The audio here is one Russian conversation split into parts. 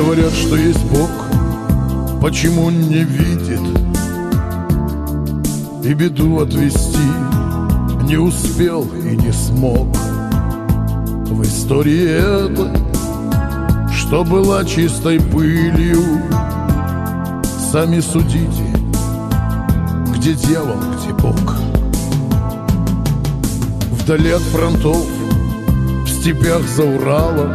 Говорят, что есть Бог, почему не видит и беду отвести не успел и не смог. В истории этой, что была чистой пылью, сами судите, где дьявол, где Бог. Вдали от фронтов, в степях за Уралом,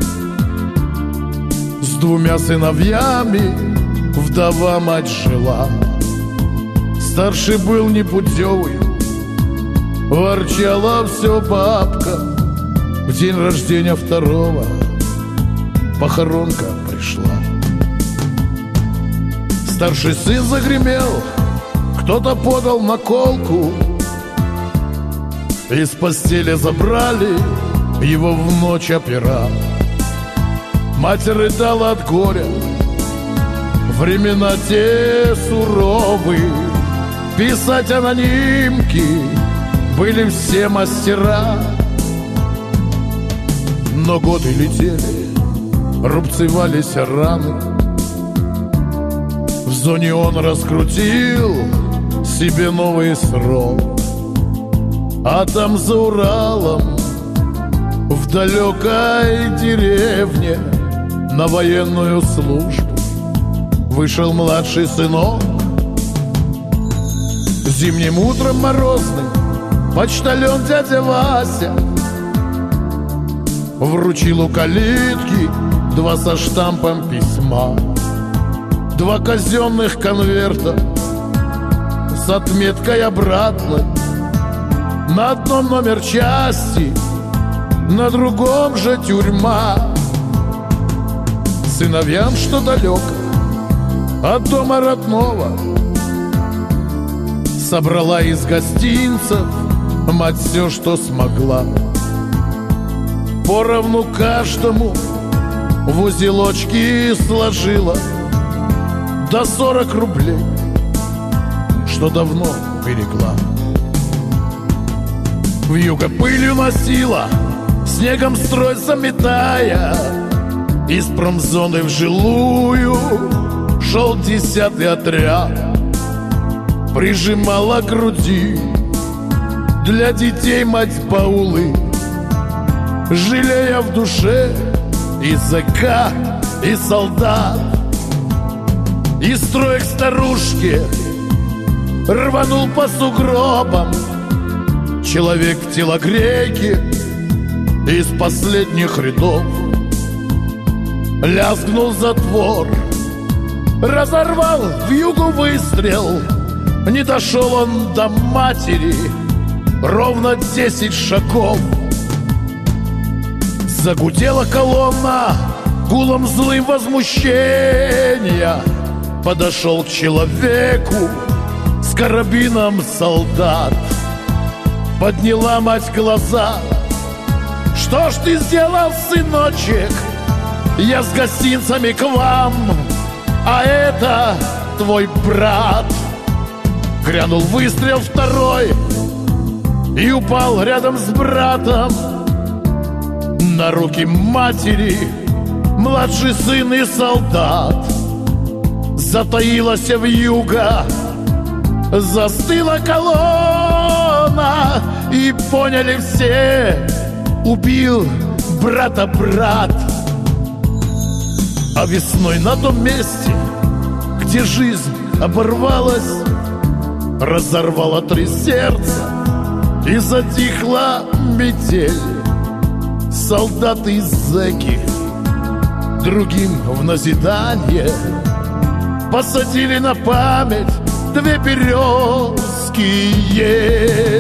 с двумя сыновьями вдова мать жила. Старший был непутевый, ворчала все бабка. В день рождения второго похоронка пришла. Старший сын загремел, кто-то подал наколку. Из постели забрали его в ночь опера. Мать рыдала от горя, времена те суровые. Писать анонимки были все мастера. Но годы летели, рубцевались раны. В зоне он раскрутил себе новый срок. А там за Уралом, в далекой деревне, на военную службу вышел младший сынок. Зимним утром морозным почтальон дядя Вася вручил у калитки 2 со штампом письма, 2 казенных конверта с отметкой обратной. На одном номер части, на другом же тюрьма. Сыновьям, что далеко от дома родного, собрала из гостинцев мать все, что смогла. Поровну каждому в узелочки сложила до 40 рублей, что давно берегла. Вьюга пылью носила, снегом строй заметая. Из промзоны в жилую шел 10-й отряд. Прижимала к груди для детей мать баулы, жалея в душе и зэка, и солдат. И строй к старушке рванул по сугробам человек в телогрейке из последних рядов. Лязгнул затвор, разорвал вьюгу выстрел. Не дошел он до матери ровно 10 шагов. Загудела колонна гулом злым возмущения. Подошел к человеку с карабином солдат. Подняла мать глаза. Что ж ты сделал, сыночек? Я с гостинцами к вам, а это твой брат. Грянул выстрел второй и упал рядом с братом на руки матери младший сын и солдат. Затаилась вьюга, застыла колонна, и поняли все: убил брата брат. А весной на том месте, где жизнь оборвалась, разорвала 3 сердца и затихла метель. Солдаты и зэки другим в назидание посадили на память 2 березки ель.